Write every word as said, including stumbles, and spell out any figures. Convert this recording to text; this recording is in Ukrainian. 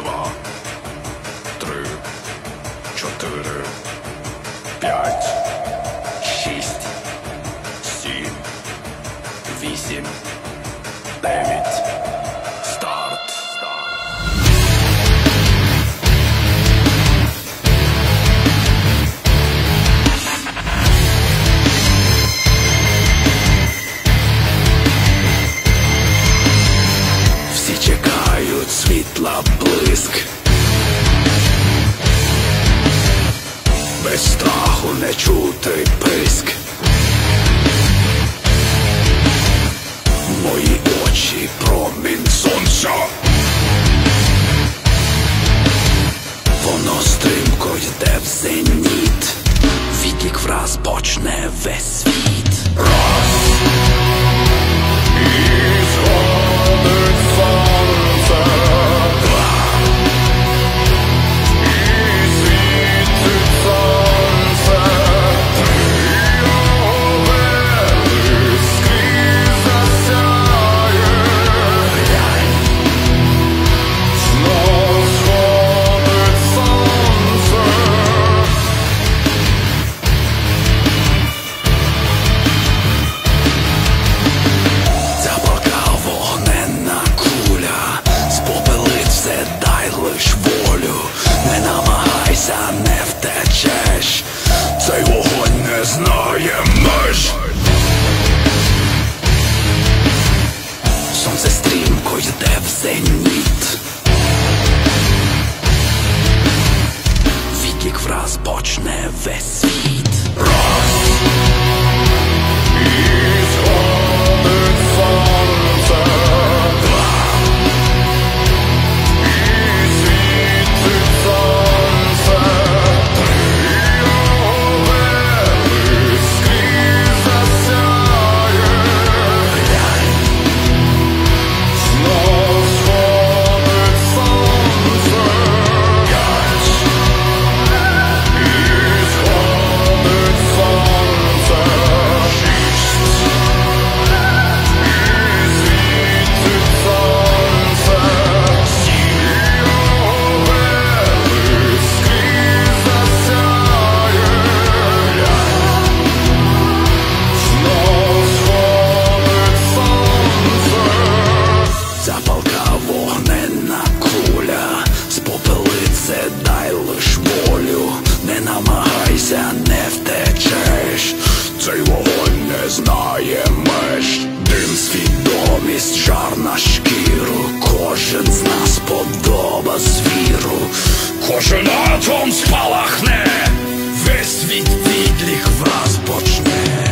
два, три, чотири, п'ять, шість, сім, вісім, дев'ять. Старт. Всі чекають світла блиск. Без страху не чути писк. Мої очі промінь сонця. Воно стрімко йде в зеніт. Відлік враз почне весь світ. Раз. І сходить сонце. Два. І світить сонце. Три. Овели скрізь засяє. Глянь. Знов сходить сонце. Запалка вогненна куля, спопелить все, дай лиш волю. Не намагайся, не втечеш, цей вогонь не знає меж. Сонце стрімко йде в зеніт. Відлік враз почне весь світ. Раз. І сходить сонце. Два. І світить сонце. Три. Овели скрізь засяє. Глянь. Знов сходить сонце. П'ять. І сходить сонце. Шість. І світить сонце. Сім. Овели скрізь засяє. Глянь. Знов сходить сонце. Запалка вогненна куля, спопелиться, дай лиш волю. Не намагайся, не втечеш, цей вогонь не знає меж. Дим, свідомість, жар на шкіру. Кожен з нас подоба звіру. Кожен атом спалахне, весь світ відлік враз почне.